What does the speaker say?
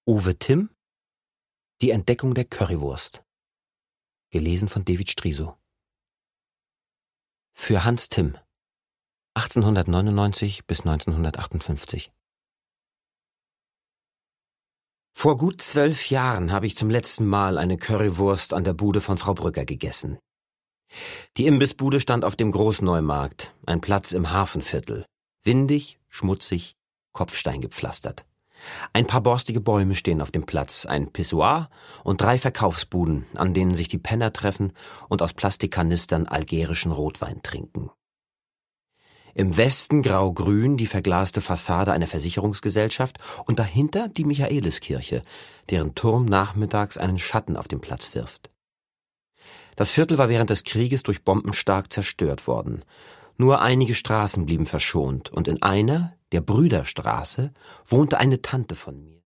Uwe Timm, Die Entdeckung der Currywurst. Gelesen von David Striso. Für Hans Timm, 1899 bis 1958. Vor gut 12 Jahren habe ich zum letzten Mal eine Currywurst an der Bude von Frau Brügger gegessen. Die Imbissbude stand auf dem Großneumarkt, ein Platz im Hafenviertel. Windig, schmutzig, kopfsteingepflastert. Ein paar borstige Bäume stehen auf dem Platz, ein Pissoir und 3 Verkaufsbuden, an denen sich die Penner treffen und aus Plastikkanistern algerischen Rotwein trinken. Im Westen grau-grün die verglaste Fassade einer Versicherungsgesellschaft und dahinter die Michaeliskirche, deren Turm nachmittags einen Schatten auf den Platz wirft. Das Viertel war während des Krieges durch Bomben stark zerstört worden. Nur einige Straßen blieben verschont und in einer, der Brüderstraße, wohnte eine Tante von mir.